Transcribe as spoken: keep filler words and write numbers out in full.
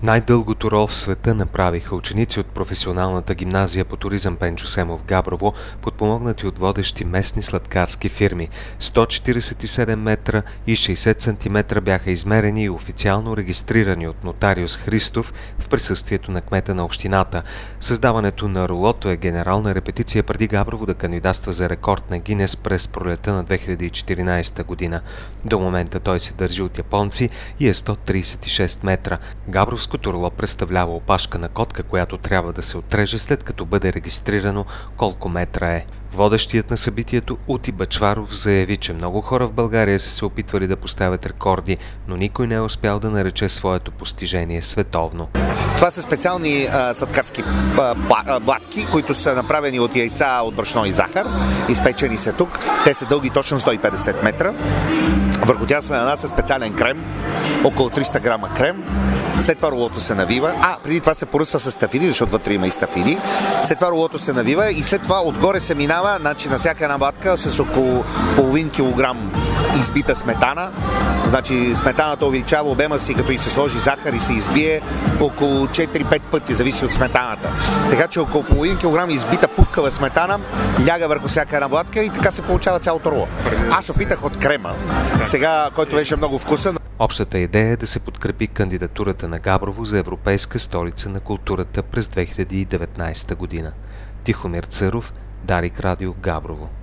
Най-дългото РО в света направиха ученици от професионалната гимназия по туризъм Пенчо Семов в Габрово, подпомогнати от водещи местни сладкарски фирми. сто четиридесет и седем метра и шейсет сантиметра бяха измерени и официално регистрирани от нотариус Христов в присъствието на кмета на общината. Създаването на ролото е генерална репетиция преди Габрово да кандидатства за рекорд на Гинес през пролета на две хиляди и четиринадесета година. До момента той се държи от японци и е сто тридесет и шест метра. Габровското роло представлява опашка на котка, която трябва да се отреже след като бъде регистрирано колко метра е. Водещият на събитието Ути Бачваров заяви, че много хора в България са се опитвали да поставят рекорди, но никой не е успял да нарече своето постижение световно. Това са специални а, сладкарски а, блатки, които са направени от яйца, от брашно и захар. Изпечени са тук. Те са дълги точно сто и петдесет метра. Върху тях се нанася специален крем, около триста грама крем. След това ролото се навива. А, преди това се поръсва с стафили, защото вътре има и стафили. След това ролото се навива и след това отгоре се минава, значи на всяка една блатка с около половин килограм избита сметана. Значи сметаната увеличава обема си, като и се сложи захар и се избие около четири-пет пъти, зависи от сметаната. Така че около половин килограм избита пухкава сметана ляга върху всяка една блатка и така се получава цялото роло. Аз опитах от крема, сега, който беше много вкусен. Общата идея е да се подкрепи кандидатурата на Габрово за Европейска столица на културата през две хиляди и деветнадесета година. Тихомир Църов, Дарик Радио, Габрово.